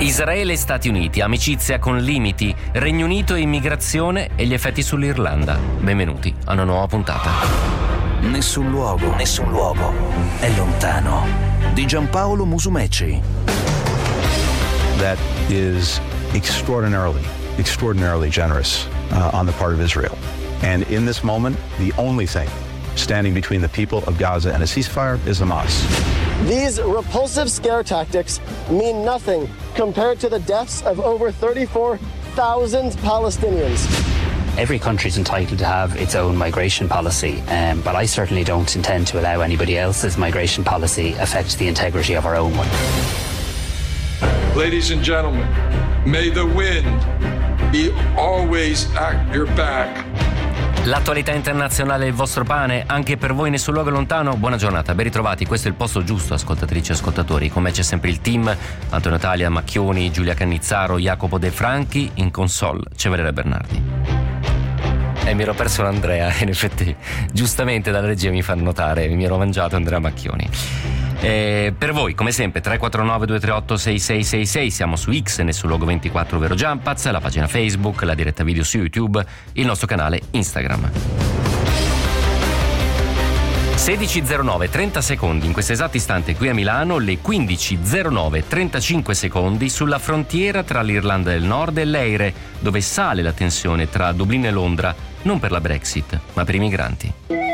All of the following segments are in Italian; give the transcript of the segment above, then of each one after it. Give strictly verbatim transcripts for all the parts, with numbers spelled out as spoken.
Israele e Stati Uniti, amicizia con limiti, Regno Unito e immigrazione e gli effetti sull'Irlanda. Benvenuti a una nuova puntata. Nessun luogo, nessun luogo è lontano. Di Giampaolo Musumeci. That is extraordinarily, extraordinarily generous uh, on the part of Israel. And in this moment, the only thing standing between the people of Gaza and a ceasefire is Hamas. These repulsive scare tactics mean nothing compared to the deaths of over thirty-four thousand Palestinians. Every country is entitled to have its own migration policy, um, but I certainly don't intend to allow anybody else's migration policy affect the integrity of our own one. Ladies and gentlemen, may the wind be always at your back. L'attualità internazionale è il vostro pane, anche per voi Nessun Luogo Lontano. Buona giornata, ben ritrovati, questo è il posto giusto, ascoltatrici e ascoltatori. Con me c'è sempre il team, Antonio Talia, Macchioni, Giulia Cannizzaro, Jacopo De Franchi, in console c'è Valeria Bernardi. E mi ero perso l'Andrea, in effetti giustamente dalla regia mi fanno notare, mi ero mangiato Andrea Macchioni. Eh, per voi come sempre tre quattro nove due tre otto sei sei sei sei, siamo su X, Nessun Luogo ventiquattro ovvero Jumpaz, la pagina Facebook, la diretta video su YouTube, il nostro canale Instagram. sedici e zero nove, trenta secondi in questo esatto istante qui a Milano, le quindici e zero nove, trentacinque secondi sulla frontiera tra l'Irlanda del Nord e l'Eire, dove sale la tensione tra Dublino e Londra, non per la Brexit ma per i migranti.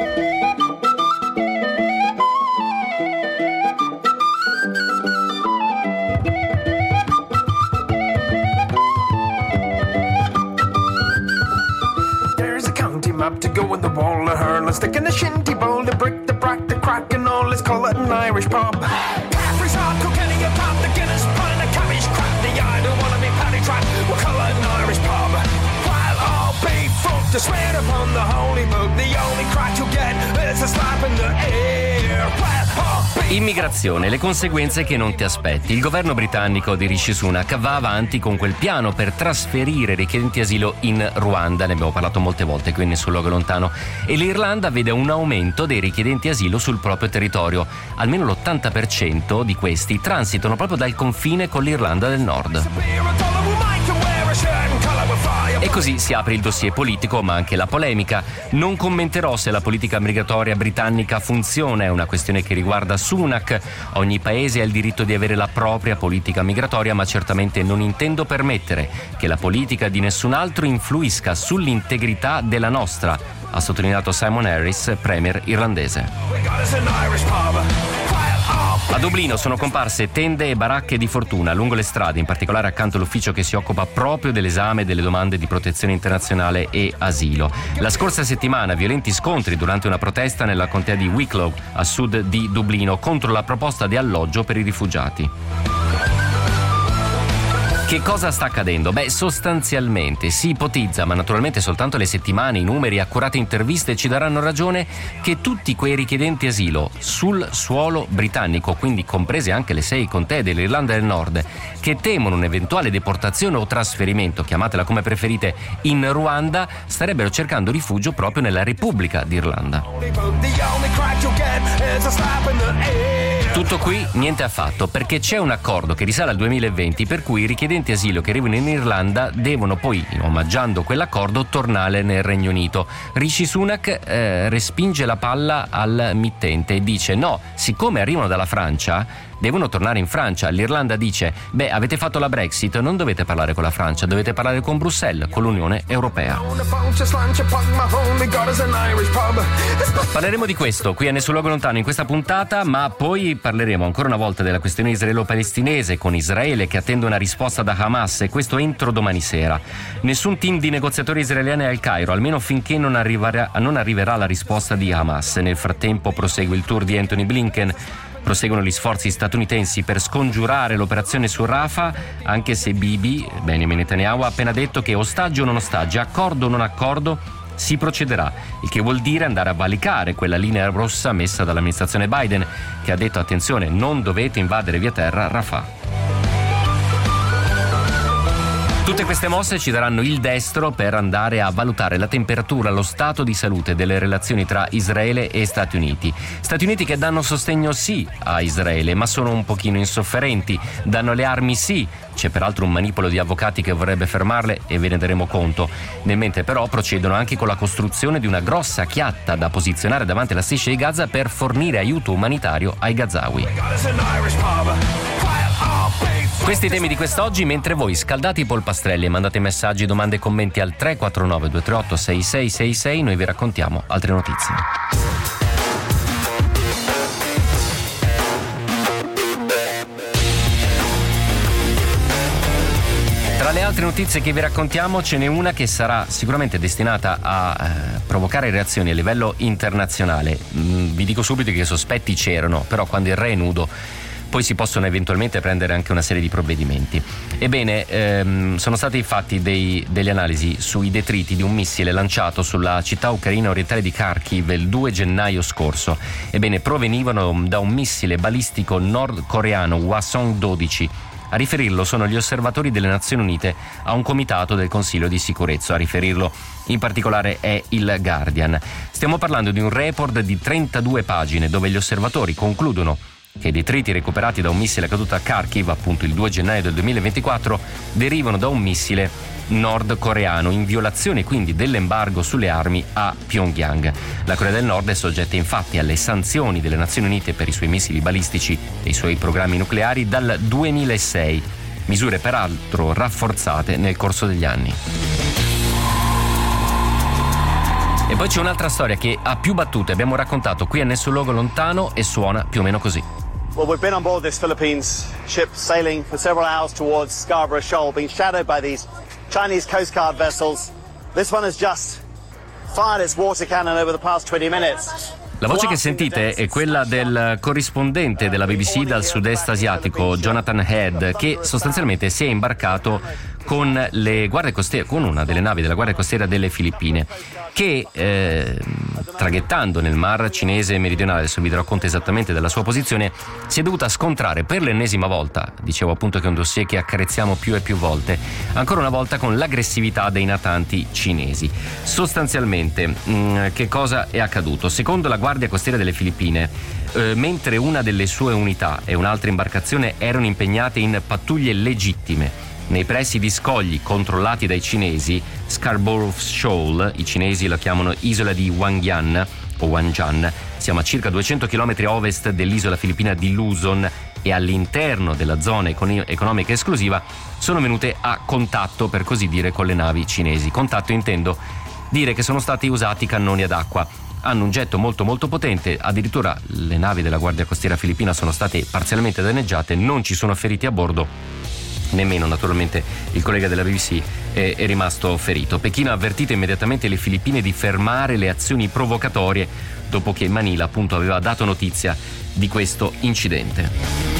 To go in the wall of her, let's stick in the shinty bowl, the brick, the brack, the crack, and all. Let's call it an Irish pub. Caffrey's hard, Kilkenny, a pub, the Guinness, pint, the cabbage, crap, the I don't wanna be paddy trap. We'll call it an Irish pub. While all be fucked, to swear upon the holy book, the only crack you'll get is a slap in the air. While all be Immigrazione, le conseguenze che non ti aspetti. Il governo britannico di Rishi Sunak va avanti con quel piano per trasferire richiedenti asilo in Ruanda, ne abbiamo parlato molte volte qui in Nessun Luogo Lontano, e l'Irlanda vede un aumento dei richiedenti asilo sul proprio territorio. Almeno l'ottanta per cento di questi transitano proprio dal confine con l'Irlanda del Nord. E così si apre il dossier politico, ma anche la polemica. Non commenterò se la politica migratoria britannica funziona, è una questione che riguarda Sunak. Ogni paese ha il diritto di avere la propria politica migratoria, ma certamente non intendo permettere che la politica di nessun altro influisca sull'integrità della nostra, ha sottolineato Simon Harris, premier irlandese. A Dublino sono comparse tende e baracche di fortuna lungo le strade, in particolare accanto all'ufficio che si occupa proprio dell'esame delle domande di protezione internazionale e asilo. La scorsa settimana violenti scontri durante una protesta nella contea di Wicklow, a sud di Dublino, contro la proposta di alloggio per i rifugiati. Che cosa sta accadendo? Beh, sostanzialmente si ipotizza, ma naturalmente soltanto le settimane, i numeri e accurate interviste ci daranno ragione, che tutti quei richiedenti asilo sul suolo britannico, quindi comprese anche le sei contee dell'Irlanda del Nord, che temono un'eventuale deportazione o trasferimento, chiamatela come preferite, in Ruanda, starebbero cercando rifugio proprio nella Repubblica d'Irlanda. Tutto qui niente affatto, perché c'è un accordo che risale al duemilaventi per cui i richiedenti asilo che arrivano in Irlanda devono poi, omaggiando quell'accordo, tornare nel Regno Unito. Rishi Sunak eh, respinge la palla al mittente e dice no, siccome arrivano dalla Francia devono tornare in Francia. L'Irlanda dice beh, avete fatto la Brexit, non dovete parlare con la Francia, dovete parlare con Bruxelles, con l'Unione Europea. Parleremo di questo qui a Nessun Luogo Lontano in questa puntata, ma poi parleremo ancora una volta della questione israelo-palestinese, con Israele che attende una risposta da Hamas, e questo entro domani sera. Nessun team di negoziatori israeliani al Cairo, almeno finché non arriverà, non arriverà la risposta di Hamas. Nel frattempo prosegue il tour di Anthony Blinken. Proseguono gli sforzi statunitensi per scongiurare l'operazione su Rafah, anche se Bibi, Benjamin Netanyahu, ha appena detto che ostaggio o non ostaggio, accordo o non accordo, si procederà, il che vuol dire andare a valicare quella linea rossa messa dall'amministrazione Biden, che ha detto attenzione, non dovete invadere via terra Rafah. Tutte queste mosse ci daranno il destro per andare a valutare la temperatura, lo stato di salute delle relazioni tra Israele e Stati Uniti. Stati Uniti che danno sostegno sì a Israele, ma sono un pochino insofferenti. Danno le armi sì, c'è peraltro un manipolo di avvocati che vorrebbe fermarle e ve ne daremo conto. Nel mentre però procedono anche con la costruzione di una grossa chiatta da posizionare davanti alla striscia di Gaza per fornire aiuto umanitario ai gazawi. Questi i temi di quest'oggi, mentre voi scaldate i polpastrelli e mandate messaggi, domande e commenti al tre quattro nove due tre otto sei sei sei sei, noi vi raccontiamo altre notizie. Tra le altre notizie che vi raccontiamo ce n'è una che sarà sicuramente destinata a eh, provocare reazioni a livello internazionale. Mm, vi dico subito che i sospetti c'erano, però quando il re è nudo poi si possono eventualmente prendere anche una serie di provvedimenti. Ebbene, ehm, sono stati fatti dei, delle analisi sui detriti di un missile lanciato sulla città ucraina orientale di Kharkiv il due gennaio scorso. Ebbene, provenivano da un missile balistico nordcoreano Hwasong dodici. A riferirlo sono gli osservatori delle Nazioni Unite a un comitato del Consiglio di sicurezza. A riferirlo in particolare è il Guardian. Stiamo parlando di un report di trentadue pagine dove gli osservatori concludono che i detriti recuperati da un missile caduto a Kharkiv, appunto il due gennaio del duemilaventiquattro, derivano da un missile nordcoreano, in violazione quindi dell'embargo sulle armi a Pyongyang. La Corea del Nord è soggetta infatti alle sanzioni delle Nazioni Unite per i suoi missili balistici e i suoi programmi nucleari dal duemilasei, misure peraltro rafforzate nel corso degli anni. E poi c'è un'altra storia che ha più battute, abbiamo raccontato qui a Nessun Luogo Lontano e suona più o meno così. Well, we've been on board this Philippines ship sailing for several hours towards Scarborough Shoal, being shadowed by these Chinese Coast Guard vessels. This one has just fired its water cannon over the past twenty minutes. La voce che sentite è quella del corrispondente della B B C dal sud-est asiatico, Jonathan Head, che sostanzialmente si è imbarcato con le guardie costiere, con una delle navi della Guardia Costiera delle Filippine, che eh, traghettando nel mar cinese meridionale, adesso vi darò conto esattamente della sua posizione, si è dovuta scontrare per l'ennesima volta, dicevo appunto che è un dossier che accarezziamo più e più volte, ancora una volta con l'aggressività dei natanti cinesi. Sostanzialmente mh, che cosa è accaduto? Secondo la Guardia Costiera delle Filippine, eh, mentre una delle sue unità e un'altra imbarcazione erano impegnate in pattuglie legittime nei pressi di scogli controllati dai cinesi, Scarborough Shoal, i cinesi la chiamano isola di Wangyan o Wanjan, siamo a circa duecento chilometri a ovest dell'isola filippina di Luzon e all'interno della zona econ- economica esclusiva, sono venute a contatto, per così dire, con le navi cinesi. Contatto intendo dire che sono stati usati cannoni ad acqua. Hanno un getto molto molto potente, addirittura le navi della Guardia Costiera filippina sono state parzialmente danneggiate, non ci sono feriti a bordo, nemmeno naturalmente il collega della B B C è, è rimasto ferito. Pechino ha avvertito immediatamente le Filippine di fermare le azioni provocatorie dopo che Manila appunto aveva dato notizia di questo incidente.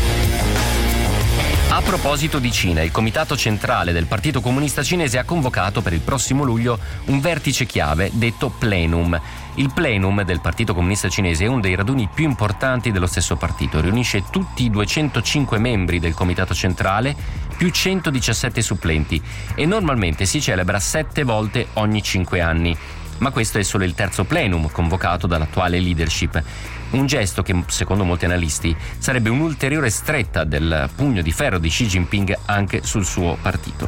A proposito di Cina, il Comitato Centrale del Partito Comunista Cinese ha convocato per il prossimo luglio un vertice chiave detto Plenum. Il Plenum del Partito Comunista Cinese è uno dei raduni più importanti dello stesso partito. Riunisce tutti i duecentocinque membri del Comitato Centrale più centodiciassette supplenti e normalmente si celebra sette volte ogni cinque anni. Ma questo è solo il terzo plenum convocato dall'attuale leadership. Un gesto che, secondo molti analisti, sarebbe un'ulteriore stretta del pugno di ferro di Xi Jinping anche sul suo partito.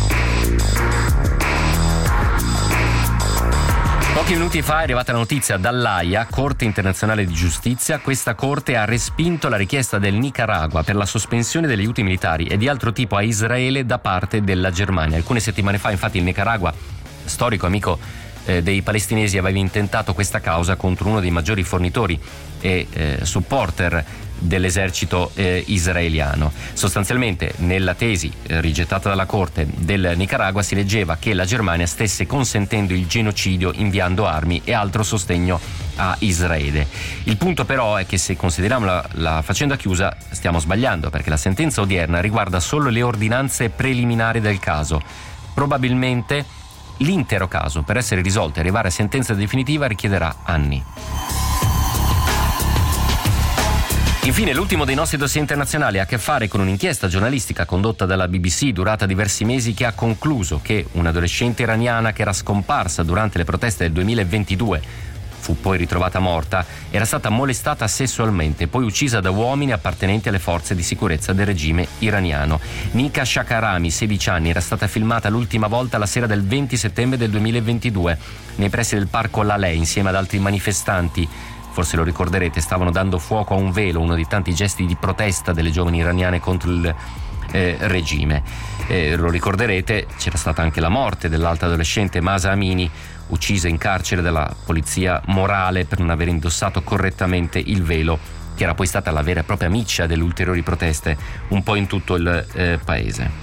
Pochi minuti fa è arrivata la notizia dall'A I A, Corte Internazionale di Giustizia. Questa corte ha respinto la richiesta del Nicaragua per la sospensione degli aiuti militari e di altro tipo a Israele da parte della Germania. Alcune settimane fa, infatti, il Nicaragua, storico amico eh, dei palestinesi, aveva intentato questa causa contro uno dei maggiori fornitori e eh, supporter dell'esercito eh, israeliano. Sostanzialmente nella tesi eh, rigettata dalla Corte del Nicaragua si leggeva che la Germania stesse consentendo il genocidio inviando armi e altro sostegno a Israele. Il punto però è che se consideriamo la, la faccenda chiusa stiamo sbagliando, perché la sentenza odierna riguarda solo le ordinanze preliminari del caso. Probabilmente l'intero caso, per essere risolto e arrivare a sentenza definitiva, richiederà anni. Infine, l'ultimo dei nostri dossier internazionali ha a che fare con un'inchiesta giornalistica condotta dalla B B C durata diversi mesi, che ha concluso che un'adolescente iraniana che era scomparsa durante le proteste del duemilaventidue, fu poi ritrovata morta, era stata molestata sessualmente, poi uccisa da uomini appartenenti alle forze di sicurezza del regime iraniano. Nika Shakarami, sedici anni, era stata filmata l'ultima volta la sera del venti settembre del duemilaventidue nei pressi del parco Laleh insieme ad altri manifestanti. Forse lo ricorderete, stavano dando fuoco a un velo, uno di tanti gesti di protesta delle giovani iraniane contro il eh, regime. Eh, lo ricorderete, c'era stata anche la morte dell'altra adolescente Mahsa Amini, uccisa in carcere dalla polizia morale per non aver indossato correttamente il velo, che era poi stata la vera e propria miccia delle ulteriori proteste un po' in tutto il eh, paese.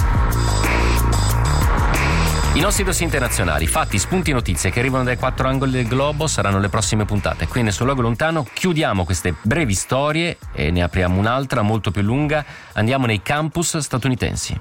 I nostri dossier internazionali, fatti, spunti e notizie che arrivano dai quattro angoli del globo saranno le prossime puntate. Qui nel Sul Luogo Lontano chiudiamo queste brevi storie e ne apriamo un'altra molto più lunga. Andiamo nei campus statunitensi.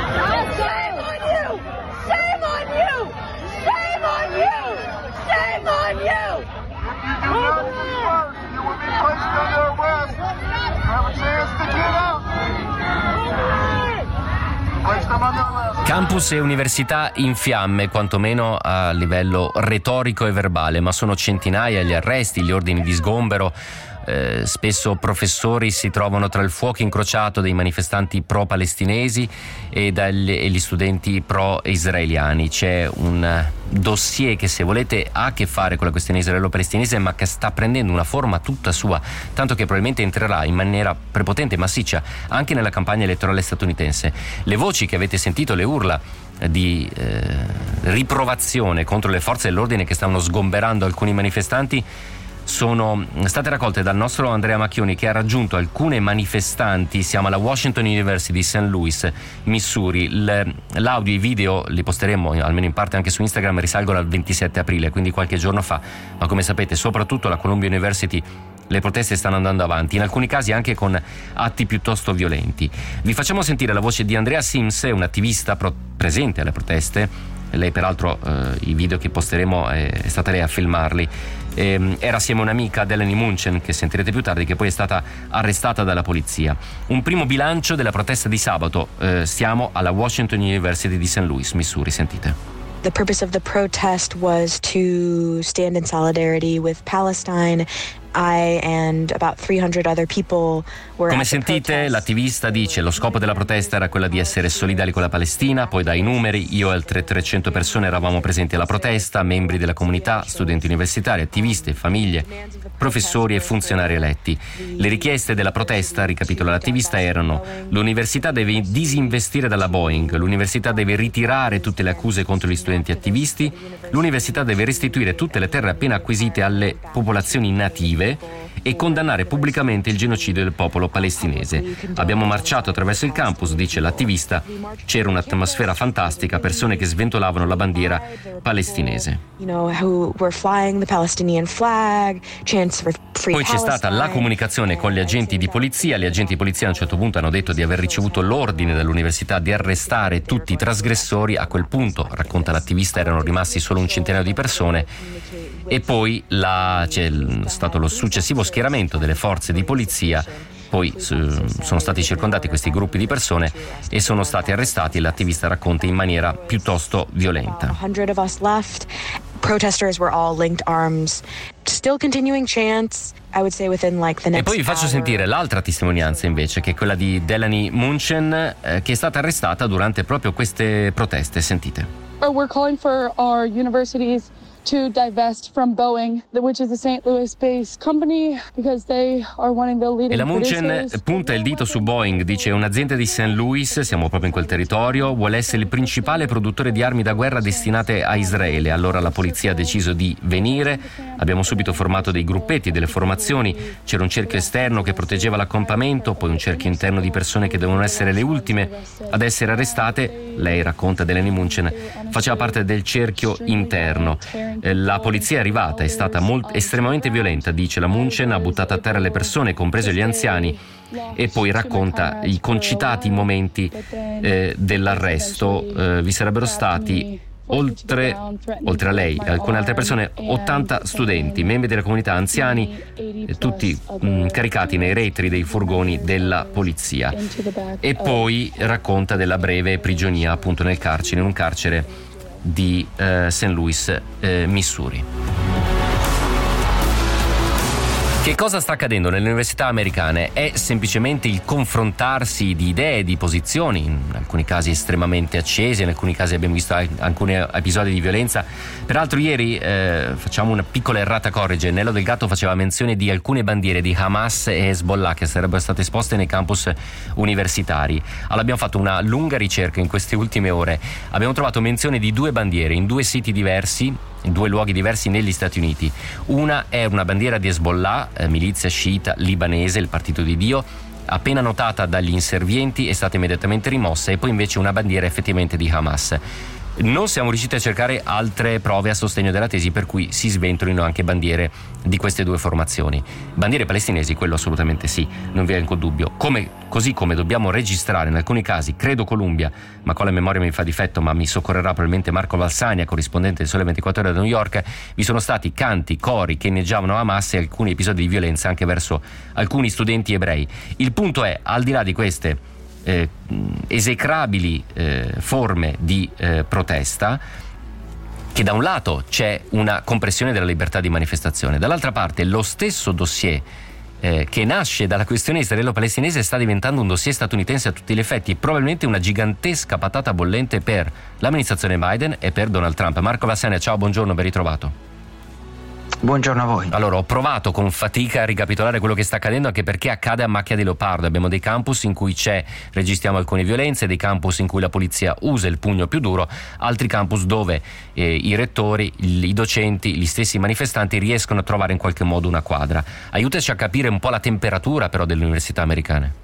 Campus e università in fiamme, quantomeno a livello retorico e verbale, ma sono centinaia gli arresti, gli ordini di sgombero. Eh, spesso professori si trovano tra il fuoco incrociato dei manifestanti pro-palestinesi e, dagli, e gli studenti pro-israeliani. C'è un dossier che, se volete, ha a che fare con la questione israelo-palestinese, ma che sta prendendo una forma tutta sua, tanto che probabilmente entrerà in maniera prepotente e massiccia anche nella campagna elettorale statunitense. Le voci che avete sentito, le urla di eh, riprovazione contro le forze dell'ordine che stavano sgomberando alcuni manifestanti, sono state raccolte dal nostro Andrea Macchioni, che ha raggiunto alcune manifestanti. Siamo alla Washington University di Saint Louis, Missouri. L'audio e i video li posteremo almeno in parte anche su Instagram, risalgono al ventisette aprile, quindi qualche giorno fa, ma come sapete soprattutto alla Columbia University le proteste stanno andando avanti, in alcuni casi anche con atti piuttosto violenti. Vi facciamo sentire la voce di Andrea Sims, un attivista pro- presente alle proteste. Lei peraltro eh, i video che posteremo è, è stata lei a filmarli. Eh, era assieme a un'amica, Delaney Munchen, che sentirete più tardi, che poi è stata arrestata dalla polizia. Un primo bilancio della protesta di sabato. Eh, siamo alla Washington University di Saint Louis, Missouri, sentite. The purpose of the protest was to stand in solidarity with Palestine. I and about three hundred other people were. Come sentite, l'attivista dice: lo scopo della protesta era quella di essere solidali con la Palestina. Poi dai numeri, io e altre trecento persone eravamo presenti alla protesta, membri della comunità, studenti universitari, attivisti, famiglie, professori e funzionari eletti. Le richieste della protesta, ricapitola l'attivista, erano: l'università deve disinvestire dalla Boeing, l'università deve ritirare tutte le accuse contro gli studenti attivisti, l'università deve restituire tutte le terre appena acquisite alle popolazioni native e condannare pubblicamente il genocidio del popolo palestinese. Abbiamo marciato attraverso il campus, dice l'attivista. C'era un'atmosfera fantastica, persone che sventolavano la bandiera palestinese. Poi c'è stata la comunicazione con gli agenti di polizia. Gli agenti di polizia a un certo punto hanno detto di aver ricevuto l'ordine dall'università di arrestare tutti i trasgressori. A quel punto, racconta l'attivista, erano rimasti solo un centinaio di persone. E poi la, c'è stato lo successivo schieramento delle forze di polizia. Poi sono stati circondati questi gruppi di persone e sono stati arrestati, e l'attivista racconta, in maniera piuttosto violenta. Protesters were all linked arms, still continuing chants. I would say within like the next. E poi vi faccio hour. sentire l'altra testimonianza invece, che è quella di Delaney Munchen, eh, che è stata arrestata durante proprio queste proteste. Sentite. We're calling for our universities to divest from Boeing, which is a Saint Louis-based company, because they are one of the leading. E la Munchen producers. punta il dito su Boeing, dice: un'azienda di Saint Louis, siamo proprio in quel territorio, vuole essere il principale produttore di armi da guerra destinate a Israele. Allora la polizia ha deciso di venire, abbiamo subito formato dei gruppetti, delle formazioni, c'era un cerchio esterno che proteggeva l'accampamento, poi un cerchio interno di persone che devono essere le ultime ad essere arrestate. Lei racconta, Delaney Munchen, faceva parte del cerchio interno. La polizia è arrivata, è stata molt- estremamente violenta, dice la Munchen, ha buttato a terra le persone, compreso gli anziani, e poi racconta i concitati momenti eh, dell'arresto. Eh, vi sarebbero stati oltre, oltre a lei e alcune altre persone, ottanta studenti, membri della comunità, anziani, eh, tutti mh, caricati nei retri dei furgoni della polizia. E poi racconta della breve prigionia appunto nel carcere, in un carcere di eh, Saint Louis, eh, Missouri. Che cosa sta accadendo nelle università americane? È semplicemente il confrontarsi di idee, di posizioni, in alcuni casi estremamente accesi, in alcuni casi abbiamo visto alcuni episodi di violenza. Peraltro ieri eh, facciamo una piccola errata corrige, Nello Del Gatto faceva menzione di alcune bandiere di Hamas e Hezbollah che sarebbero state esposte nei campus universitari. Allora abbiamo fatto una lunga ricerca in queste ultime ore, abbiamo trovato menzione di due bandiere in due siti diversi, in due luoghi diversi negli Stati Uniti. Una è una bandiera di Hezbollah, eh, milizia sciita libanese, il partito di Dio, appena notata dagli inservienti è stata immediatamente rimossa, e poi invece una bandiera effettivamente di Hamas. Non siamo riusciti a cercare altre prove a sostegno della tesi per cui si sventolino anche bandiere di queste due formazioni. Bandiere palestinesi, quello assolutamente sì, non vi è alcun dubbio. Come, così come dobbiamo registrare in alcuni casi, credo Columbia, ma con la memoria mi fa difetto, ma mi soccorrerà probabilmente Marco Valsania, corrispondente del Sole ventiquattro Ore da New York, vi sono stati canti, cori che inneggiavano Hamas e alcuni episodi di violenza anche verso alcuni studenti ebrei. Il punto è, al di là di queste Eh, esecrabili eh, forme di eh, protesta, che da un lato c'è una compressione della libertà di manifestazione, dall'altra parte lo stesso dossier eh, che nasce dalla questione israelo-palestinese sta diventando un dossier statunitense a tutti gli effetti, probabilmente una gigantesca patata bollente per l'amministrazione Biden e per Donald Trump. Marco Vassania, ciao, buongiorno, ben ritrovato. Buongiorno a voi. Allora, ho provato con fatica a ricapitolare quello che sta accadendo, anche perché accade a macchia di leopardo. Abbiamo dei campus in cui c'è, registriamo alcune violenze, dei campus in cui la polizia usa il pugno più duro, altri campus dove eh, i rettori, i docenti, gli stessi manifestanti riescono a trovare in qualche modo una quadra. Aiutaci a capire un po' la temperatura però delle università americane.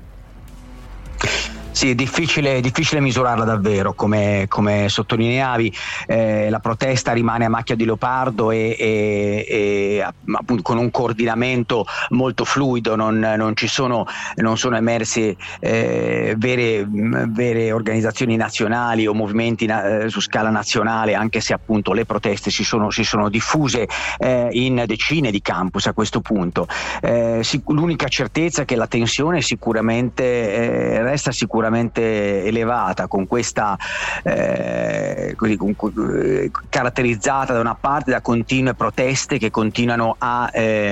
Sì, è difficile, difficile misurarla davvero, come, come sottolineavi, eh, la protesta rimane a macchia di leopardo e, e, e appunto con un coordinamento molto fluido, non, non ci sono, non sono emerse eh, vere, vere organizzazioni nazionali o movimenti na- su scala nazionale, anche se appunto le proteste si sono, si sono diffuse eh, in decine di campus a questo punto. Eh, sic- l'unica certezza è che la tensione sicuramente eh, resta sicuramente elevata, con questa eh, così, con, eh, caratterizzata da una parte da continue proteste che continuano a eh,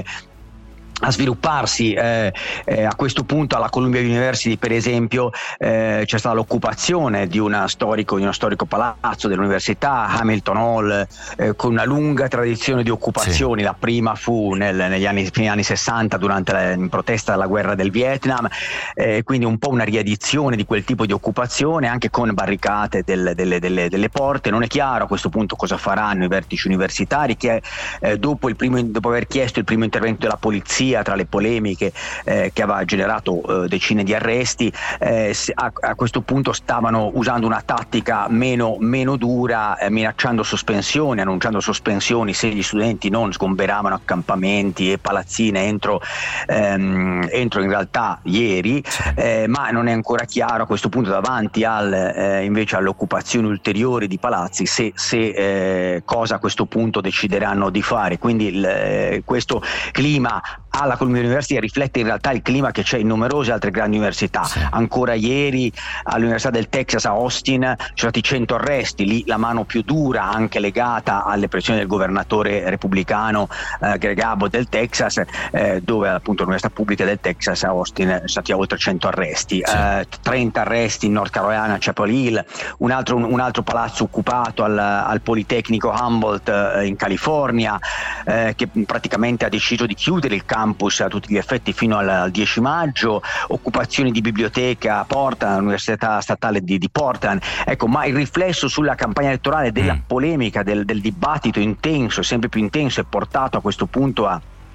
a svilupparsi. eh, eh, a questo punto alla Columbia University, per esempio, eh, c'è stata l'occupazione di, una storico, di uno storico palazzo dell'università, Hamilton Hall, eh, con una lunga tradizione di occupazioni. Sì. La prima fu nel, negli anni, fine anni sessanta, durante la, in protesta alla guerra del Vietnam, eh, quindi un po' una riedizione di quel tipo di occupazione, anche con barricate del, delle, delle, delle porte. Non è chiaro a questo punto cosa faranno i vertici universitari, che eh, dopo, il primo, dopo aver chiesto il primo intervento della polizia, tra le polemiche eh, che aveva generato eh, decine di arresti, eh, a, a questo punto stavano usando una tattica meno, meno dura, eh, minacciando sospensioni, annunciando sospensioni se gli studenti non sgomberavano accampamenti e palazzine entro, ehm, entro in realtà ieri, eh, ma non è ancora chiaro a questo punto, davanti al, eh, invece alle occupazioni ulteriori di palazzi, se, se eh, cosa a questo punto decideranno di fare. Quindi il, eh, questo clima alla Columbia University riflette in realtà il clima che c'è in numerose altre grandi università. Sì. Ancora ieri all'Università del Texas a Austin ci sono stati cento arresti, lì la mano più dura, anche legata alle pressioni del governatore repubblicano eh, Greg Abbott del Texas, eh, dove appunto l'Università Pubblica del Texas a Austin sono stati oltre cento arresti. Sì. eh, trenta arresti in North Carolina a Chapel Hill, un altro, un altro palazzo occupato al, al Politecnico Humboldt eh, in California, eh, che praticamente ha deciso di chiudere il campus a tutti gli effetti fino al, al dieci maggio, occupazioni di biblioteca a Portland, l'Università Statale di, di Portland. Ecco, ma il riflesso sulla campagna elettorale, della mm. polemica, del, del dibattito intenso, sempre più intenso, è portato a questo punto a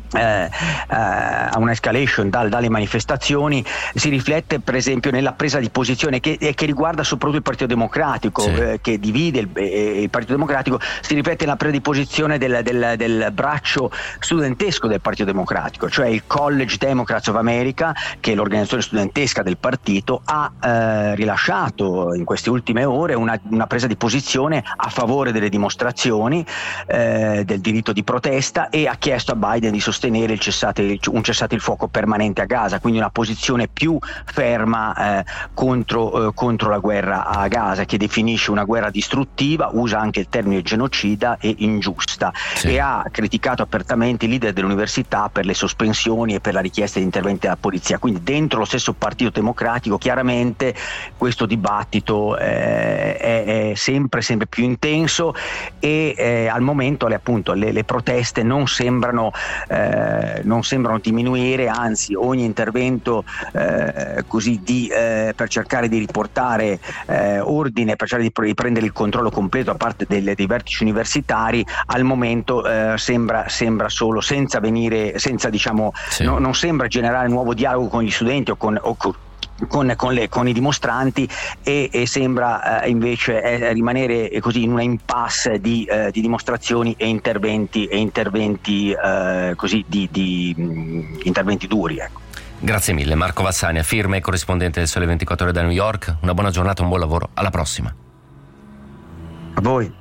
Eh, eh, a una escalation dal, dalle manifestazioni, si riflette per esempio nella presa di posizione che, che riguarda soprattutto il Partito Democratico, sì. eh, che divide il, eh, il Partito Democratico, si riflette nella presa di posizione del, del, del braccio studentesco del Partito Democratico, cioè il College Democrats of America, che è l'organizzazione studentesca del partito, ha eh, rilasciato in queste ultime ore una, una presa di posizione a favore delle dimostrazioni, eh, del diritto di protesta, e ha chiesto a Biden di sostenere il cessate, un cessate il fuoco permanente a Gaza, quindi una posizione più ferma eh, contro, eh, contro la guerra a Gaza, che definisce una guerra distruttiva, usa anche il termine genocida e ingiusta, sì. e ha criticato apertamente i leader dell'università per le sospensioni e per la richiesta di interventi della polizia. Quindi dentro lo stesso Partito Democratico chiaramente questo dibattito eh, è, è sempre sempre più intenso, e eh, al momento le, appunto, le, le proteste non sembrano eh, non sembrano diminuire, anzi ogni intervento eh, così di, eh, per cercare di riportare eh, ordine, per cercare di prendere il controllo completo da parte delle, dei vertici universitari, al momento eh, sembra, sembra solo senza venire, senza diciamo sì. no, non sembra generare nuovo dialogo con gli studenti o con, o con Con, con, le, con i dimostranti, e, e sembra eh, invece eh, rimanere eh, così in una impasse di, eh, di dimostrazioni e interventi e interventi eh, così di, di mh, interventi duri, ecco. Grazie mille Marco Vassania, firma e corrispondente del Sole ventiquattro Ore da New York. Una buona giornata, un buon lavoro, alla prossima. A voi.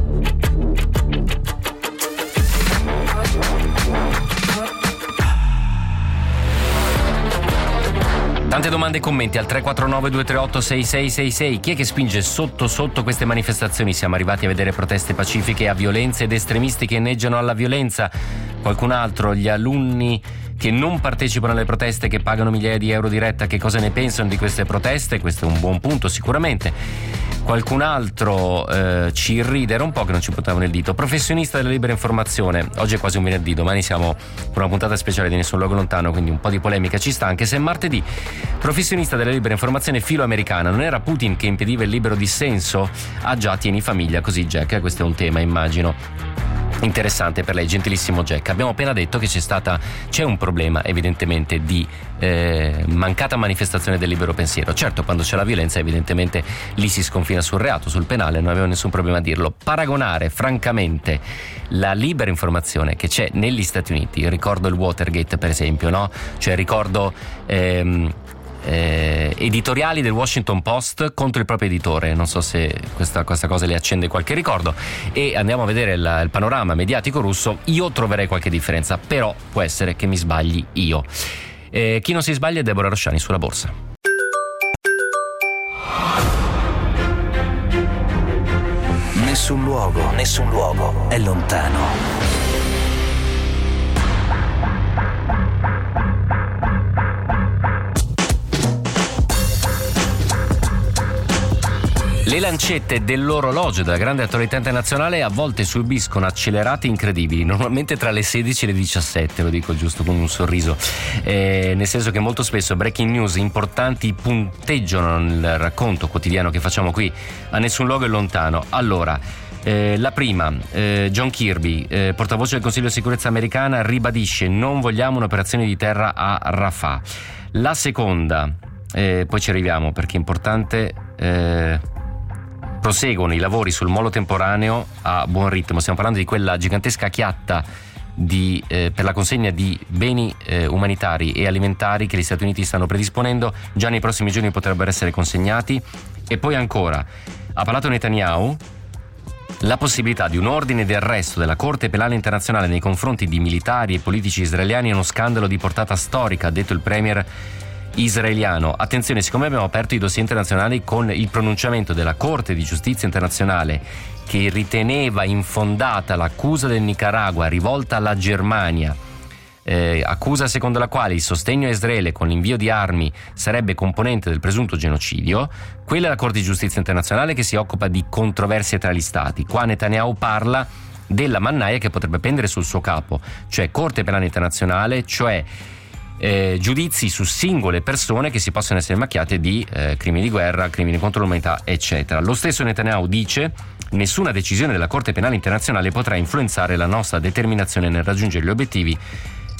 Tante domande e commenti al tre quattro nove due tre otto sei sei sei sei. Chi è che spinge sotto sotto queste manifestazioni? Siamo arrivati a vedere proteste pacifiche a violenze ed estremisti che inneggiano alla violenza. Qualcun altro, gli alunni che non partecipano alle proteste, che pagano migliaia di euro di retta, che cosa ne pensano di queste proteste? Questo è un buon punto sicuramente. Qualcun altro eh, ci irride un po' che non ci puntavano il dito. Professionista della libera informazione, oggi è quasi un venerdì, domani siamo con una puntata speciale di Nessun Luogo Lontano, quindi un po' di polemica ci sta, anche se è martedì. Professionista della libera informazione filoamericana, non era Putin che impediva il libero dissenso? Ah già, tieni famiglia così Jack, eh? Questo è un tema, immagino interessante per lei, gentilissimo Jack. Abbiamo appena detto che c'è stata c'è un problema evidentemente di eh, mancata manifestazione del libero pensiero. Certo, quando c'è la violenza evidentemente lì si sconfina sul reato, sul penale, non avevo nessun problema a dirlo. Paragonare francamente la libera informazione che c'è negli Stati Uniti, ricordo il Watergate per esempio, no? Cioè ricordo ehm, Eh, editoriali del Washington Post contro il proprio editore, non so se questa, questa cosa le accende qualche ricordo, e andiamo a vedere il, il panorama mediatico russo. Io troverei qualche differenza, però può essere che mi sbagli io. Eh, chi non si sbaglia è Deborah Rosciani sulla borsa. Nessun luogo, nessun luogo è lontano. Le lancette dell'orologio della grande attualità internazionale a volte subiscono accelerate incredibili, normalmente tra le sedici e le diciassette, lo dico giusto con un sorriso, eh, nel senso che molto spesso breaking news importanti punteggiano nel racconto quotidiano che facciamo qui a Nessun Luogo è Lontano. Allora, Eh, la prima, eh, John Kirby, eh, portavoce del Consiglio di Sicurezza americana, ribadisce: non vogliamo un'operazione di terra a Rafah. La seconda, eh, poi ci arriviamo perché è importante, eh, proseguono i lavori sul molo temporaneo a buon ritmo. Stiamo parlando di quella gigantesca chiatta di, eh, per la consegna di beni eh, umanitari e alimentari che gli Stati Uniti stanno predisponendo. Già nei prossimi giorni potrebbero essere consegnati. E poi ancora, ha parlato Netanyahu, la possibilità di un ordine di arresto della Corte Penale Internazionale nei confronti di militari e politici israeliani è uno scandalo di portata storica, ha detto il premier israeliano. Attenzione, siccome abbiamo aperto i dossier internazionali con il pronunciamento della Corte di Giustizia Internazionale che riteneva infondata l'accusa del Nicaragua rivolta alla Germania, eh, accusa secondo la quale il sostegno a Israele con l'invio di armi sarebbe componente del presunto genocidio, quella è la Corte di Giustizia Internazionale che si occupa di controversie tra gli stati. Qua Netanyahu parla della mannaia che potrebbe pendere sul suo capo, cioè Corte Penale Internazionale, cioè Eh, giudizi su singole persone che si possono essere macchiate di eh, crimini di guerra, crimini contro l'umanità, eccetera. Lo stesso Netanyahu dice: nessuna decisione della Corte Penale Internazionale potrà influenzare la nostra determinazione nel raggiungere gli obiettivi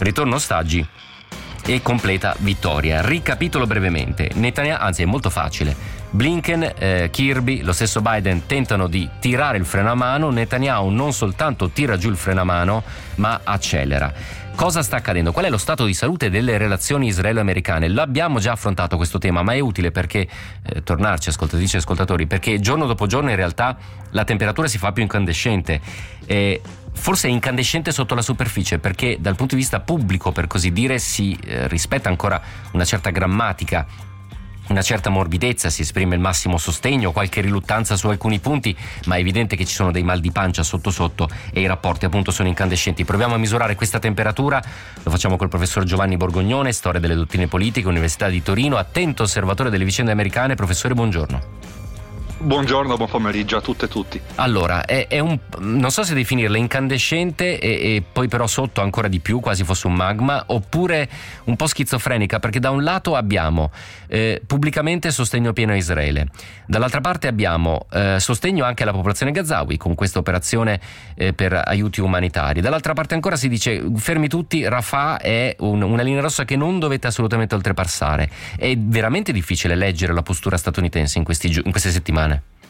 ritorno ostaggi e completa vittoria. Ricapitolo brevemente. Netanyahu, anzi è molto facile, Blinken, eh, Kirby, lo stesso Biden tentano di tirare il freno a mano. Netanyahu non soltanto tira giù il freno a mano, ma accelera. Cosa sta accadendo? Qual è lo stato di salute delle relazioni israelo-americane? L'abbiamo già affrontato questo tema, ma è utile perché eh, tornarci, ascoltatrici e ascoltatori, perché giorno dopo giorno in realtà la temperatura si fa più incandescente. Eh, forse è incandescente sotto la superficie, perché dal punto di vista pubblico, per così dire, si eh, rispetta ancora una certa grammatica, una certa morbidezza, si esprime il massimo sostegno, qualche riluttanza su alcuni punti, ma è evidente che ci sono dei mal di pancia sotto sotto e i rapporti appunto sono incandescenti. Proviamo a misurare questa temperatura, lo facciamo col professor Giovanni Borgognone, storia delle dottrine politiche, Università di Torino, attento osservatore delle vicende americane. Professore, buongiorno. Buongiorno, buon pomeriggio a tutte e tutti. Allora, è, è un, non so se definirla incandescente e, e poi però sotto ancora di più, quasi fosse un magma, oppure un po' schizofrenica, perché da un lato abbiamo eh, pubblicamente sostegno pieno a Israele, dall'altra parte abbiamo eh, sostegno anche alla popolazione gazawi con questa operazione eh, per aiuti umanitari, dall'altra parte ancora si dice fermi tutti, Rafah è un, una linea rossa che non dovete assolutamente oltrepassare. È veramente difficile leggere la postura statunitense in, questi, in queste settimane.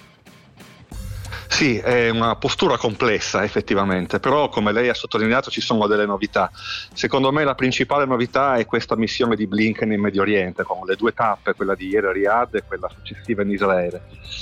Sì, è una postura complessa effettivamente, però come lei ha sottolineato ci sono delle novità. Secondo me la principale novità è questa missione di Blinken in Medio Oriente, con le due tappe, quella di ieri a Riyadh e quella successiva in Israele.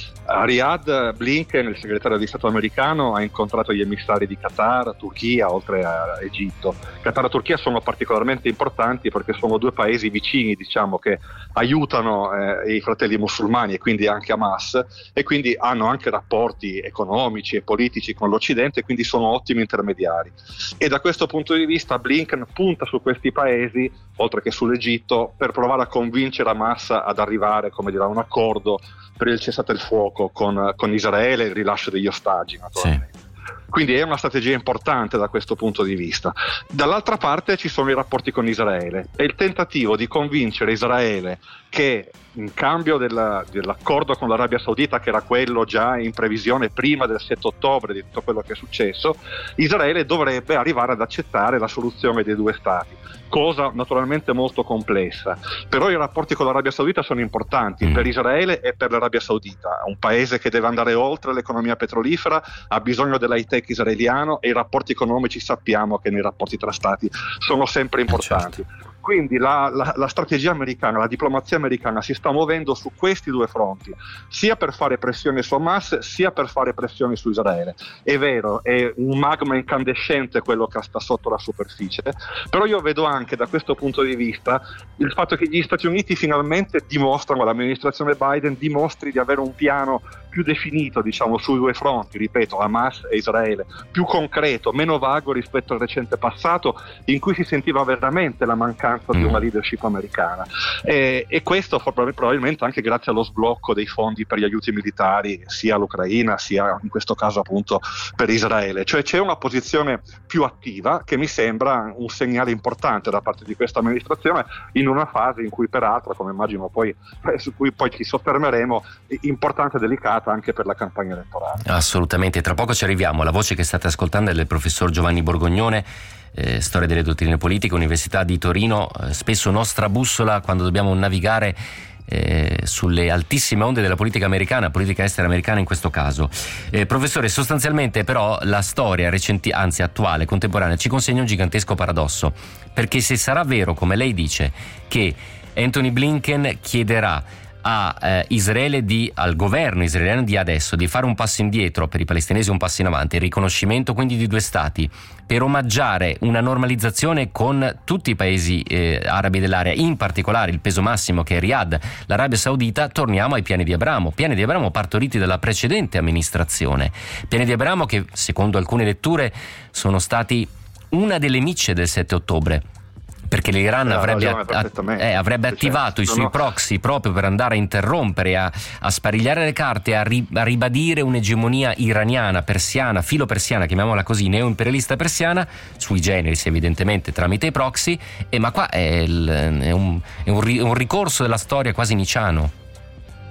A Riyadh Blinken, il segretario di Stato americano, ha incontrato gli emissari di Qatar, Turchia, oltre a Egitto. Qatar e Turchia sono particolarmente importanti perché sono due paesi vicini, diciamo, che aiutano eh, i fratelli musulmani e quindi anche Hamas, e quindi hanno anche rapporti economici e politici con l'Occidente, e quindi sono ottimi intermediari. E da questo punto di vista Blinken punta su questi paesi, oltre che sull'Egitto, per provare a convincere Hamas ad arrivare, come dire, a un accordo per il cessate il fuoco con, con Israele e il rilascio degli ostaggi, naturalmente. Sì. Quindi è una strategia importante da questo punto di vista. Dall'altra parte ci sono i rapporti con Israele e il tentativo di convincere Israele che in cambio della, dell'accordo con l'Arabia Saudita, che era quello già in previsione prima del sette ottobre di tutto quello che è successo, Israele dovrebbe arrivare ad accettare la soluzione dei due stati, cosa naturalmente molto complessa. Però i rapporti con l'Arabia Saudita sono importanti mm. per Israele e per l'Arabia Saudita, un paese che deve andare oltre l'economia petrolifera, ha bisogno dell'high tech israeliano, e i rapporti economici sappiamo che nei rapporti tra stati sono sempre importanti. Certo. Quindi la, la, la strategia americana, la diplomazia americana si sta muovendo su questi due fronti, sia per fare pressione su Hamas, sia per fare pressione su Israele. È vero, è un magma incandescente quello che sta sotto la superficie, però io vedo anche da questo punto di vista il fatto che gli Stati Uniti finalmente dimostrano, l'amministrazione Biden dimostri di avere un piano più definito, diciamo, sui due fronti, ripeto, Hamas e Israele, più concreto, meno vago rispetto al recente passato in cui si sentiva veramente la mancanza di una leadership americana, e, e questo probabilmente anche grazie allo sblocco dei fondi per gli aiuti militari sia all'Ucraina sia in questo caso appunto per Israele, cioè c'è una posizione più attiva che mi sembra un segnale importante da parte di questa amministrazione in una fase in cui peraltro, come immagino poi eh, su cui poi ci soffermeremo, importante e delicata anche per la campagna elettorale. Assolutamente, tra poco ci arriviamo. La voce che state ascoltando è del professor Giovanni Borgognone, eh, storia delle dottrine politiche, Università di Torino, eh, spesso nostra bussola quando dobbiamo navigare eh, sulle altissime onde della politica americana, politica estera americana in questo caso. Eh, professore, sostanzialmente però la storia recenti, anzi attuale, contemporanea, ci consegna un gigantesco paradosso, perché se sarà vero, come lei dice, che Anthony Blinken chiederà a eh, Israele di, al governo israeliano di adesso di fare un passo indietro, per i palestinesi un passo in avanti, il riconoscimento quindi di due stati, per omaggiare una normalizzazione con tutti i paesi eh, arabi dell'area, in particolare il peso massimo che è Riyadh, l'Arabia Saudita. Torniamo ai piani di Abramo, piani di Abramo partoriti dalla precedente amministrazione, piani di Abramo che secondo alcune letture sono stati una delle micce del sette ottobre, perché l'Iran no, avrebbe, att- eh, avrebbe attivato i suoi no. proxy proprio per andare a interrompere, a, a sparigliare le carte, a, ri- a ribadire un'egemonia iraniana, persiana, filo-persiana, chiamiamola così, neo-imperialista persiana, sui generis evidentemente tramite i proxy, e ma qua è, il, è, un, è un, ri- un ricorso della storia quasi nicciano.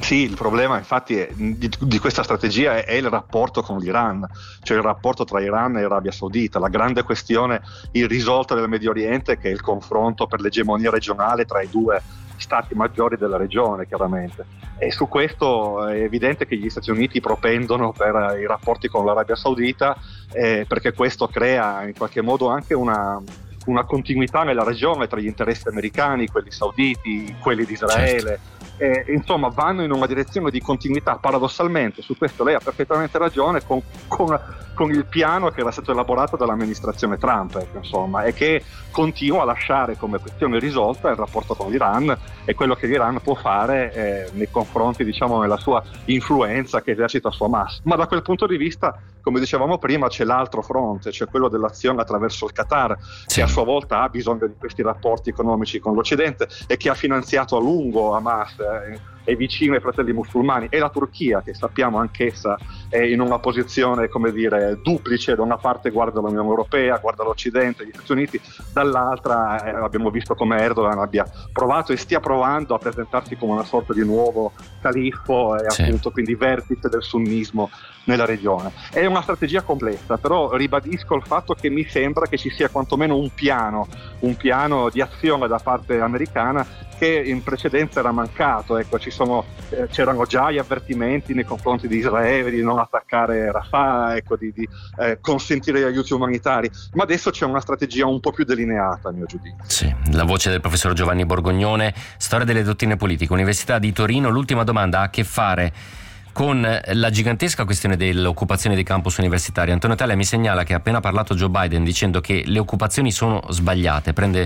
Sì, il problema infatti è, di, di questa strategia è, è il rapporto con l'Iran, cioè il rapporto tra Iran e Arabia Saudita, la grande questione irrisolta del Medio Oriente, che è il confronto per l'egemonia regionale tra i due stati maggiori della regione, chiaramente. E su questo è evidente che gli Stati Uniti propendono per i rapporti con l'Arabia Saudita, eh, perché questo crea in qualche modo anche una, una continuità nella regione tra gli interessi americani, quelli sauditi, quelli di Israele. Certo. Eh, insomma, vanno in una direzione di continuità, paradossalmente, su questo lei ha perfettamente ragione, con, con, con il piano che era stato elaborato dall'amministrazione Trump, ecco, insomma, e che continua a lasciare come questione risolta il rapporto con l'Iran e quello che l'Iran può fare eh, nei confronti, diciamo, nella sua influenza che esercita su Hamas. Ma da quel punto di vista, come dicevamo prima, c'è l'altro fronte, cioè quello dell'azione attraverso il Qatar, sì. che a sua volta ha bisogno di questi rapporti economici con l'Occidente e che ha finanziato a lungo Hamas, eh, è vicino ai fratelli musulmani, e la Turchia, che sappiamo anch'essa è in una posizione, come dire, duplice. Da una parte guarda l'Unione Europea, guarda l'Occidente, gli Stati Uniti, dall'altra eh, abbiamo visto come Erdogan abbia provato e stia provando a presentarsi come una sorta di nuovo califfo e sì. appunto quindi vertice del sunnismo nella regione. È una strategia complessa, però ribadisco il fatto che mi sembra che ci sia quantomeno un piano, un piano di azione da parte americana che in precedenza era mancato. Ecco, ci sono, eh, c'erano già gli avvertimenti nei confronti di Israele di non attaccare Rafah, ecco, di, di eh, consentire gli aiuti umanitari, ma adesso c'è una strategia un po' più delineata, a mio giudizio. Sì, la voce del professor Giovanni Borgognone, storia delle dottrine politiche, Università di Torino. L'ultima domanda ha a che fare con la gigantesca questione dell'occupazione dei campus universitari. Antonio Talia mi segnala che ha appena parlato Joe Biden dicendo che le occupazioni sono sbagliate, prende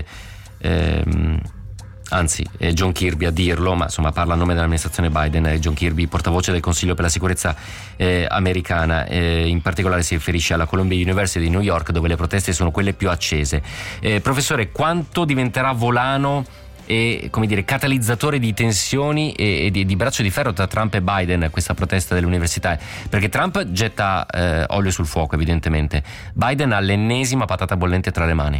ehm, anzi è John Kirby a dirlo, ma insomma parla a nome dell'amministrazione Biden, è John Kirby, portavoce del Consiglio per la sicurezza eh, americana, eh, in particolare si riferisce alla Columbia University di New York, dove le proteste sono quelle più accese. Eh, professore, quanto diventerà volano e, come dire, catalizzatore di tensioni e, e di, di braccio di ferro tra Trump e Biden questa protesta delle università? Perché Trump getta eh, olio sul fuoco, evidentemente. Biden ha l'ennesima patata bollente tra le mani.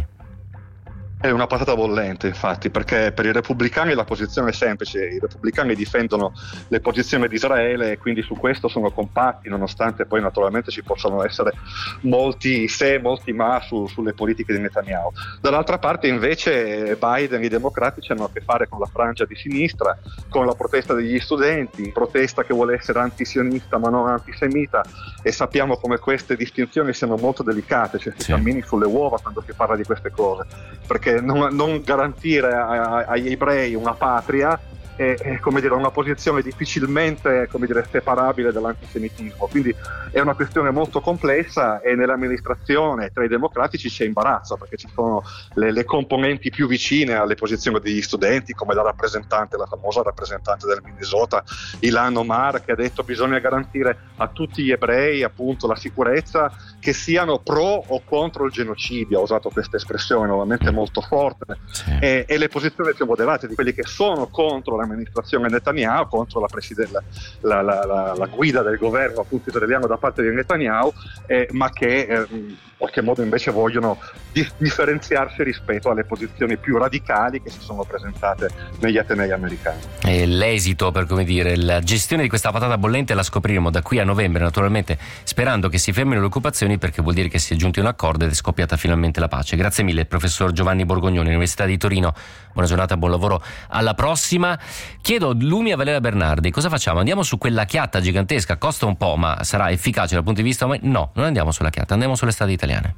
È una patata bollente, infatti, perché per i repubblicani la posizione è semplice: i repubblicani difendono le posizioni di Israele e quindi su questo sono compatti, nonostante poi naturalmente ci possano essere molti se, molti ma su, sulle politiche di Netanyahu. Dall'altra parte invece Biden e i democratici hanno a che fare con la frangia di sinistra, con la protesta degli studenti, protesta che vuole essere antisionista ma non antisemita, e sappiamo come queste distinzioni siano molto delicate, cioè si sì. cammini sulle uova quando si parla di queste cose, perché Non, non garantire a, a, agli ebrei una patria è, è, come dire, una posizione difficilmente, come dire, separabile dall'antisemitismo. Quindi è una questione molto complessa e nell'amministrazione tra i democratici c'è imbarazzo, perché ci sono le, le componenti più vicine alle posizioni degli studenti, come la rappresentante, la famosa rappresentante del Minnesota, Ilhan Omar, che ha detto bisogna garantire a tutti gli ebrei appunto la sicurezza, che siano pro o contro il genocidio, ha usato questa espressione nuovamente molto forte, sì. e, e le posizioni più moderate di quelli che sono contro l'amministrazione Netanyahu, contro la, presiden- la, la, la, la guida del governo appunto israeliano da parte di Netanyahu, eh, ma che eh, in qualche modo invece vogliono di- differenziarsi rispetto alle posizioni più radicali che si sono presentate negli atenei americani. E l'esito, per come dire, la gestione di questa patata bollente la scopriremo da qui a novembre, naturalmente sperando che si fermino le occupazioni, perché vuol dire che si è giunti a un accordo ed è scoppiata finalmente la pace. Grazie mille, professor Giovanni Borgognone, Università di Torino. Buona giornata, buon lavoro, alla prossima. Chiedo Lumi a Valeria Bernardi, cosa facciamo? Andiamo su quella chiatta gigantesca, costa un po' ma sarà efficace dal punto di vista umano? No, non andiamo sulla chiatta, andiamo sulle strade italiane.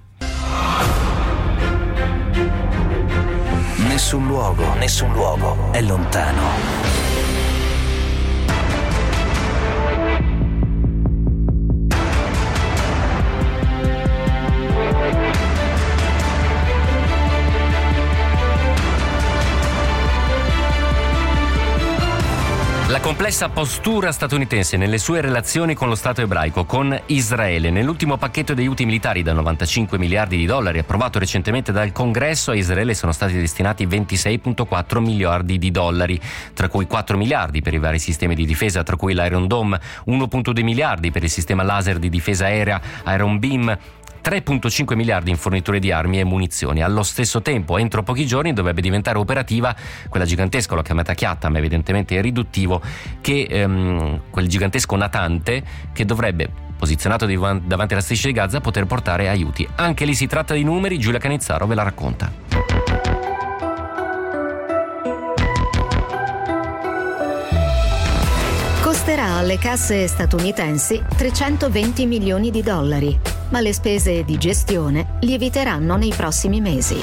Nessun luogo, nessun luogo è lontano. La complessa postura statunitense nelle sue relazioni con lo Stato ebraico, con Israele. Nell'ultimo pacchetto di aiuti militari da novantacinque miliardi di dollari approvato recentemente dal Congresso, a Israele sono stati destinati ventisei virgola quattro miliardi di dollari, tra cui quattro miliardi per i vari sistemi di difesa, tra cui l'Iron Dome, uno virgola due miliardi per il sistema laser di difesa aerea Iron Beam, tre virgola cinque miliardi in forniture di armi e munizioni. Allo stesso tempo, entro pochi giorni dovrebbe diventare operativa quella gigantesca, l'ho chiamata chiatta ma evidentemente è riduttivo, che ehm, quel gigantesco natante che dovrebbe, posizionato davanti alla striscia di Gaza, poter portare aiuti. Anche lì si tratta di numeri, Giulia Canizzaro ve la racconta. Costerà alle casse statunitensi trecentoventi milioni di dollari, ma le spese di gestione lieviteranno nei prossimi mesi.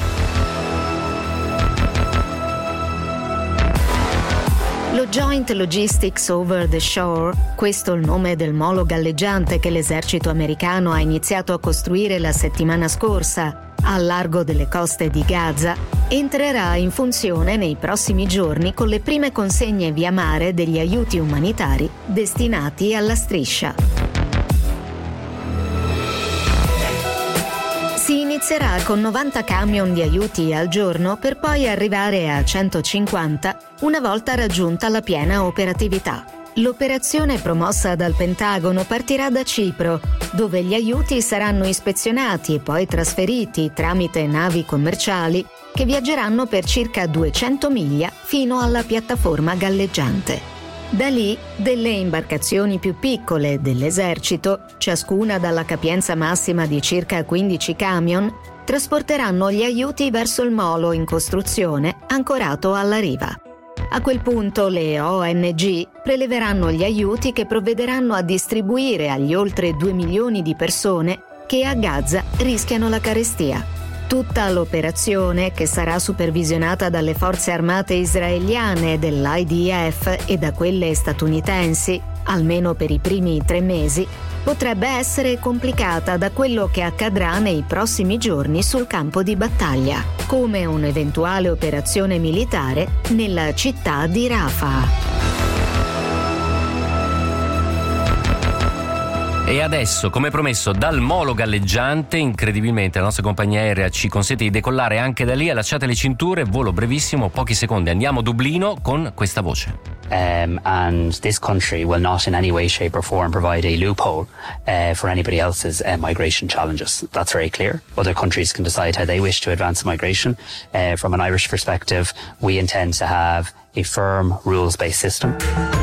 Lo Joint Logistics Over the Shore, questo il nome del molo galleggiante che l'esercito americano ha iniziato a costruire la settimana scorsa al largo delle coste di Gaza, entrerà in funzione nei prossimi giorni con le prime consegne via mare degli aiuti umanitari destinati alla striscia. Si inizierà con novanta camion di aiuti al giorno per poi arrivare a centocinquanta una volta raggiunta la piena operatività. L'operazione promossa dal Pentagono partirà da Cipro, dove gli aiuti saranno ispezionati e poi trasferiti tramite navi commerciali che viaggeranno per circa duecento miglia fino alla piattaforma galleggiante. Da lì, delle imbarcazioni più piccole dell'esercito, ciascuna dalla capienza massima di circa quindici camion, trasporteranno gli aiuti verso il molo in costruzione ancorato alla riva. A quel punto le O N G preleveranno gli aiuti che provvederanno a distribuire agli oltre due milioni di persone che a Gaza rischiano la carestia. Tutta l'operazione, che sarà supervisionata dalle forze armate israeliane, dell'I D F e da quelle statunitensi, almeno per i primi tre mesi, potrebbe essere complicata da quello che accadrà nei prossimi giorni sul campo di battaglia, come un'eventuale operazione militare nella città di Rafah. E adesso, come promesso, dal molo galleggiante, incredibilmente la nostra compagnia aerea ci consente di decollare anche da lì. Allacciate le cinture, volo brevissimo, pochi secondi. Andiamo a Dublino con questa voce. Um, and this country will not in any way, shape or form provide a loophole uh, for anybody else's uh, migration challenges. That's very clear. Other countries can decide how they wish to advance migration. Uh, from an Irish perspective, we intend to have a firm rules-based system.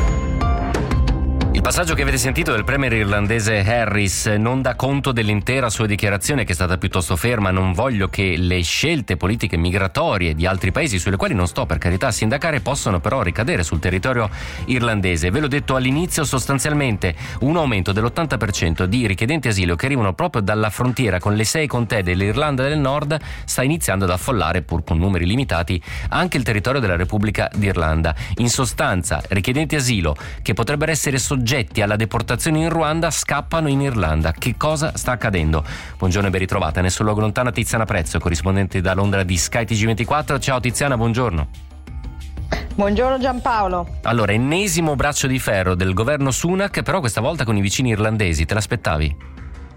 Il passaggio che avete sentito del premier irlandese Harris non dà conto dell'intera sua dichiarazione, che è stata piuttosto ferma. Non voglio che le scelte politiche migratorie di altri paesi, sulle quali non sto per carità a sindacare, possano però ricadere sul territorio irlandese. Ve l'ho detto all'inizio, sostanzialmente un aumento dell'ottanta per cento di richiedenti asilo che arrivano proprio dalla frontiera con le sei contee dell'Irlanda del Nord sta iniziando ad affollare, pur con numeri limitati, anche il territorio della Repubblica d'Irlanda. In sostanza, richiedenti asilo che potrebbero essere soggetti alla deportazione in Ruanda scappano in Irlanda. Che cosa sta accadendo? Buongiorno e ben ritrovata nel suo luogo lontano Tiziana Prezzo, corrispondente da Londra di Sky T G ventiquattro. Ciao Tiziana, buongiorno. Buongiorno Giampaolo. Allora, ennesimo braccio di ferro del governo Sunak, però questa volta con i vicini irlandesi. Te l'aspettavi?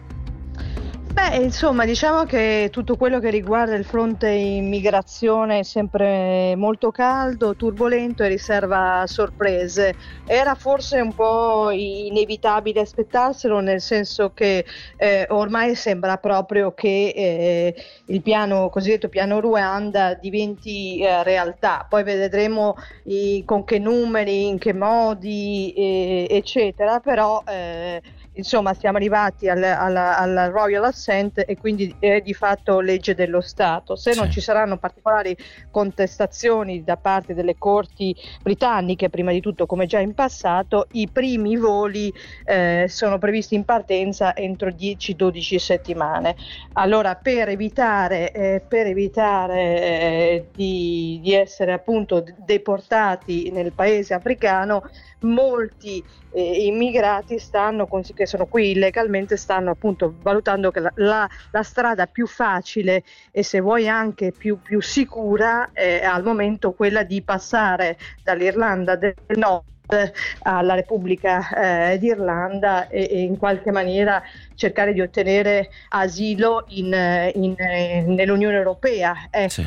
Beh, insomma, diciamo che tutto quello che riguarda il fronte immigrazione è sempre molto caldo, turbolento e riserva sorprese. Era forse un po' inevitabile aspettarselo, nel senso che eh, ormai sembra proprio che eh, il piano cosiddetto piano Ruanda diventi eh, realtà. Poi vedremo i, con che numeri, in che modi, eh, eccetera, però eh, insomma siamo arrivati al, alla, alla Royal Assent e quindi è di fatto legge dello Stato. Se sì. non ci saranno particolari contestazioni da parte delle corti britanniche, prima di tutto come già in passato, i primi voli eh, sono previsti in partenza entro dieci dodici settimane. Allora per evitare, eh, per evitare eh, di, di essere appunto deportati nel paese africano, molti eh, immigrati stanno, che sono qui illegalmente, stanno appunto valutando che la, la, la strada più facile e se vuoi anche più, più sicura è al momento quella di passare dall'Irlanda del Nord alla Repubblica eh, d'Irlanda e, e in qualche maniera cercare di ottenere asilo in, in, in, nell'Unione Europea. Ecco, sì.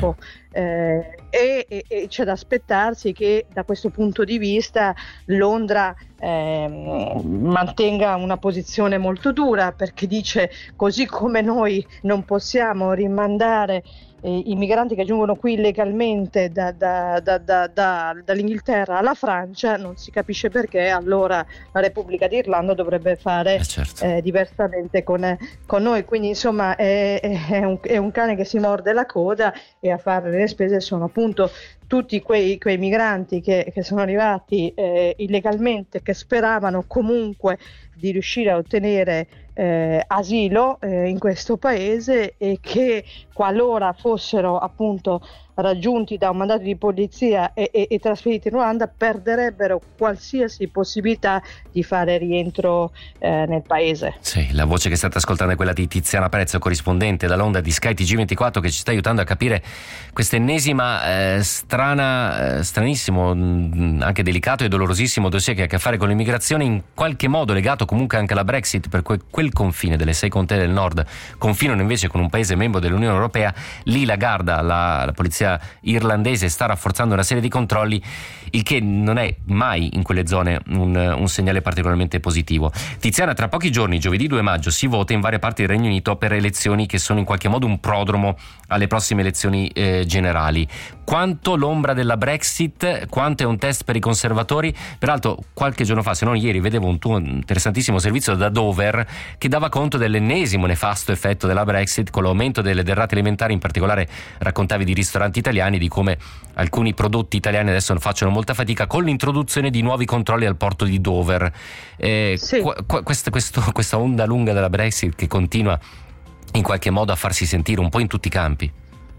eh, e, e, e c'è da aspettarsi che da questo punto di vista Londra eh, mantenga una posizione molto dura, perché dice: così come noi non possiamo rimandare i migranti che giungono qui illegalmente da, da, da, da, da, dall'Inghilterra alla Francia, non si capisce perché allora la Repubblica d'Irlanda dovrebbe fare eh certo. eh, diversamente con, con noi. Quindi insomma è, è, un, è un cane che si morde la coda, e a fare le spese sono appunto tutti quei, quei migranti che, che sono arrivati eh, illegalmente, che speravano comunque di riuscire a ottenere eh, asilo eh, in questo paese, e che qualora fossero appunto raggiunti da un mandato di polizia e, e, e trasferiti in Ruanda, perderebbero qualsiasi possibilità di fare rientro eh, nel paese. Sì, la voce che state ascoltando è quella di Tiziana Prezzo, corrispondente da Londra di Sky T G ventiquattro, che ci sta aiutando a capire questa ennesima eh, strana, eh, stranissimo, mh, anche delicato e dolorosissimo dossier che ha a che fare con l'immigrazione, in qualche modo legato comunque anche alla Brexit, per que- quel confine delle sei contee del nord confinano invece con un paese membro dell'Unione Europea. Lì la Garda, la, la polizia irlandese, sta rafforzando una serie di controlli, il che non è mai in quelle zone un, un segnale particolarmente positivo. Tiziana, tra pochi giorni, giovedì due maggio, si vota in varie parti del Regno Unito per elezioni che sono in qualche modo un prodromo alle prossime elezioni eh, generali. Quanto l'ombra della Brexit, quanto è un test per i conservatori? Peraltro qualche giorno fa, se non ieri, vedevo un tuo interessantissimo servizio da Dover che dava conto dell'ennesimo nefasto effetto della Brexit, con l'aumento delle derrate alimentari. In particolare raccontavi di ristoranti italiani, di come alcuni prodotti italiani adesso facciano molta fatica con l'introduzione di nuovi controlli al porto di Dover. Eh, sì. qu- qu- questa, questo, questa onda lunga della Brexit che continua in qualche modo a farsi sentire un po' in tutti i campi.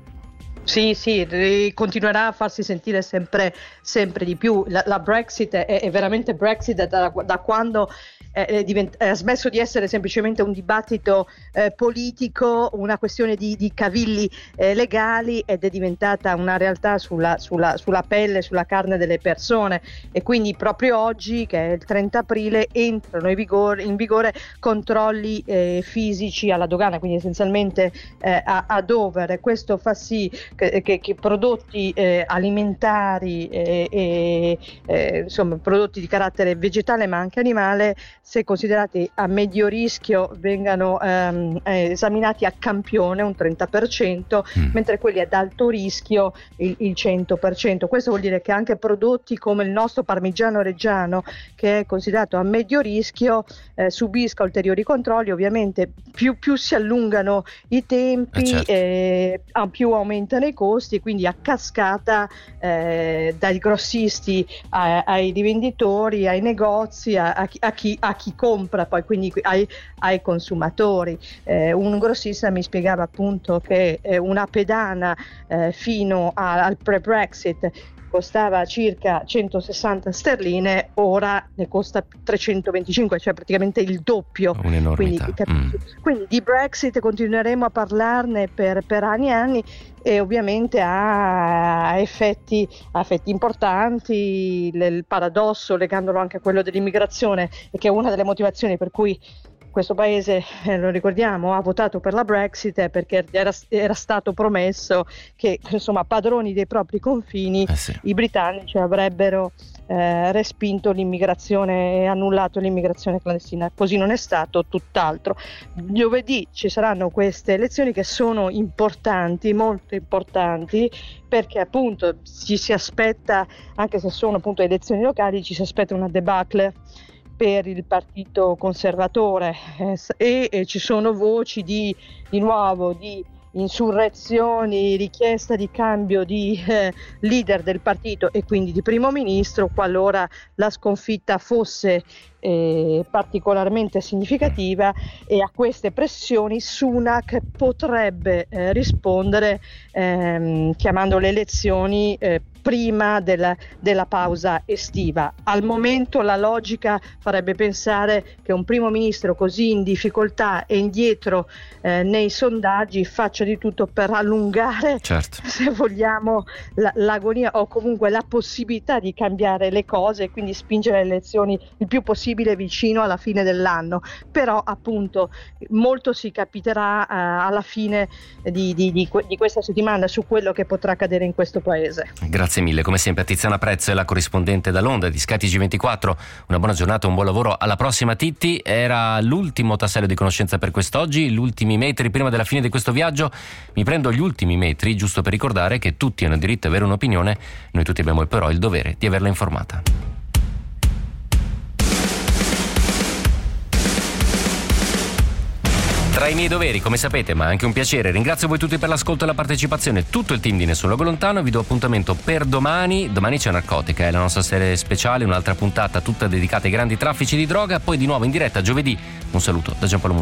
Sì, sì, continuerà a farsi sentire sempre, sempre di più. La, la Brexit è, è veramente Brexit da, da quando è, divent- è smesso di essere semplicemente un dibattito eh, politico, una questione di, di cavilli eh, legali, ed è diventata una realtà sulla, sulla, sulla pelle, sulla carne delle persone. E quindi proprio oggi, che è il trenta aprile, entrano in vigore, in vigore controlli eh, fisici alla dogana, quindi essenzialmente eh, a, a Dover, e questo fa sì Che, che, che prodotti eh, alimentari e eh, eh, insomma prodotti di carattere vegetale ma anche animale, se considerati a medio rischio, vengano ehm, eh, esaminati a campione un trenta per cento, mm. mentre quelli ad alto rischio il, il cento per cento. Questo vuol dire che anche prodotti come il nostro parmigiano reggiano, che è considerato a medio rischio, eh, subisca ulteriori controlli. Ovviamente più, più si allungano i tempi, eh certo. eh, più aumentano i costi, quindi a cascata eh, dai grossisti a, ai rivenditori, ai negozi, a, a, chi, a, chi, a chi compra poi, quindi ai, ai consumatori. Eh, un grossista mi spiegava appunto che eh, una pedana eh, fino a, al pre-Brexit costava circa centosessanta sterline, ora ne costa trecentoventicinque, cioè praticamente il doppio. Un'enormità. Quindi, mm. quindi di Brexit continueremo a parlarne per, per anni e anni, e ovviamente ha effetti, ha effetti importanti. Il paradosso, legandolo anche a quello dell'immigrazione, è che una delle motivazioni per cui questo paese, eh, lo ricordiamo, ha votato per la Brexit è perché era, era stato promesso che, insomma, padroni dei propri confini, eh sì. i britannici avrebbero eh, respinto l'immigrazione e annullato l'immigrazione clandestina. Così non è stato, tutt'altro. Giovedì ci saranno queste elezioni che sono importanti, molto importanti, perché appunto ci si aspetta, anche se sono appunto elezioni locali, ci si aspetta una debacle per il partito conservatore eh, e, e ci sono voci di, di nuovo di insurrezioni, richiesta di cambio di eh, leader del partito e quindi di primo ministro, qualora la sconfitta fosse eh, particolarmente significativa. E a queste pressioni Sunak potrebbe eh, rispondere ehm, chiamando le elezioni eh, prima della, della pausa estiva. Al momento la logica farebbe pensare che un primo ministro così in difficoltà e indietro eh, nei sondaggi faccia di tutto per allungare, certo. se vogliamo, la, l'agonia o comunque la possibilità di cambiare le cose, e quindi spingere le elezioni il più possibile possibile vicino alla fine dell'anno, però appunto molto si capiterà eh, alla fine di, di, di, di questa settimana su quello che potrà accadere in questo paese. Grazie mille, come sempre a Tiziana Prezzo è la corrispondente da Londra di Sky T G ventiquattro. Una buona giornata, un buon lavoro, alla prossima Titti. Era l'ultimo tassello di conoscenza per quest'oggi, gli ultimi metri prima della fine di questo viaggio. Mi prendo gli ultimi metri giusto per ricordare che tutti hanno diritto ad avere un'opinione, noi tutti abbiamo però il dovere di averla informata. Tra i miei doveri, come sapete, ma anche un piacere, ringrazio voi tutti per l'ascolto e la partecipazione, tutto il team di Nessun Luogo Lontano. Vi do appuntamento per domani. Domani c'è Narcotica, è la nostra serie speciale, un'altra puntata tutta dedicata ai grandi traffici di droga, poi di nuovo in diretta giovedì. Un saluto da Giampaolo Musini.